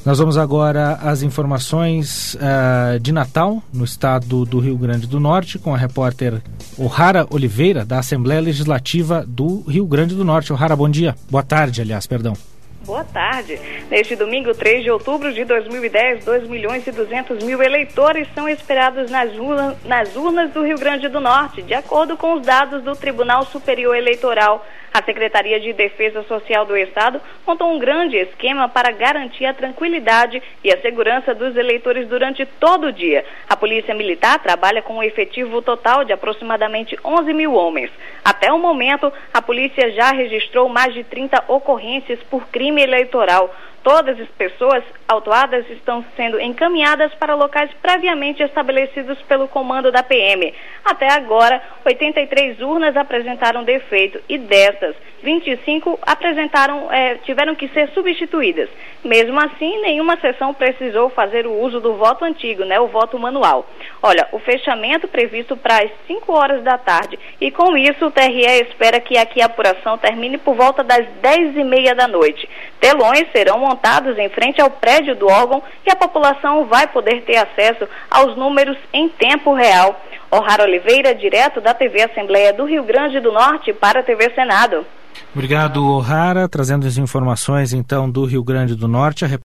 Nós vamos agora às informações de Natal, no estado do Rio Grande do Norte, com a repórter O'Hara Oliveira, da Assembleia Legislativa do Rio Grande do Norte. O'Hara, bom dia. Boa tarde, aliás, perdão. Boa tarde. Neste domingo, 3 de outubro de 2010, 2.200.000 eleitores são esperados nas urnas do Rio Grande do Norte, de acordo com os dados do Tribunal Superior Eleitoral. A Secretaria de Defesa Social do Estado montou um grande esquema para garantir a tranquilidade e a segurança dos eleitores durante todo o dia. A Polícia Militar trabalha com um efetivo total de aproximadamente 11.000 homens. Até o momento, a polícia já registrou mais de 30 ocorrências por crime eleitoral. Todas as pessoas autuadas estão sendo encaminhadas para locais previamente estabelecidos pelo comando da PM. Até agora, 83 urnas apresentaram defeito e dessas, 25 tiveram que ser substituídas. Mesmo assim, nenhuma seção precisou fazer o uso do voto antigo, o voto manual. Olha, o fechamento previsto para as 5 horas da tarde e com isso o TRE espera que aqui a apuração termine por volta das 10h30 da noite. Telões serão montados em frente ao prédio do órgão e a população vai poder ter acesso aos números em tempo real. O'Hara Oliveira, direto da TV Assembleia do Rio Grande do Norte para a TV Senado. Obrigado, O'Hara, trazendo as informações então do Rio Grande do Norte.